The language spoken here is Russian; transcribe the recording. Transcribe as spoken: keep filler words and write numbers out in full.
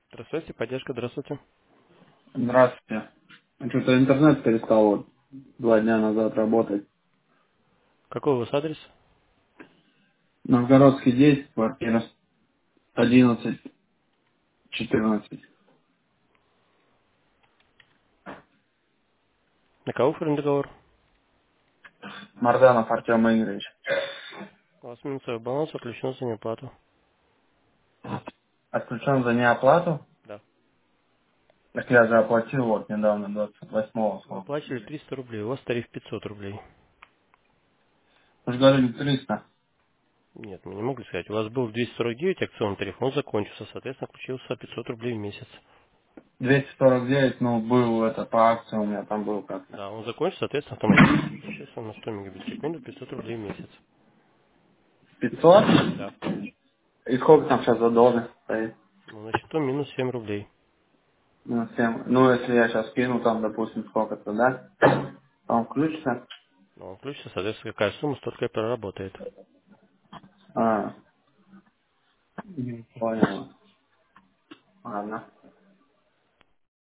Здравствуйте, поддержка, здравствуйте. Здравствуйте. Что-то интернет перестал вот два дня назад работать. Какой у вас адрес? Новгородский десять, квартира одиннадцать четырнадцать. На кого оформлен договор? Марданов Артем Игоревич. У вас минусовой баланс отключен за неоплату. Отключен за неоплату? Да. Так я же оплатил вот недавно, двадцать восьмого Вы сколько. оплачивали триста рублей, у вас тариф пятьсот рублей. Вы же говорили триста. Нет, мы не могли сказать. У вас был двести сорок девять акционный тариф, он закончился, соответственно, включился пятьсот рублей в месяц. двести сорок девять, ну, был это по акции у меня там был как-то. Да, он закончится, соответственно, автоматически перечислился на сто мегабит в секунду, пятьсот рублей в месяц. пятьсот? Да. И сколько там сейчас задолженность стоит? Ну, на счету минус семь рублей. Ну, семь. Ну, если я сейчас кину там, допустим, сколько-то, да? Там включится? Но он включится, соответственно, какая сумма, столько и проработает. А, не понял. Ладно.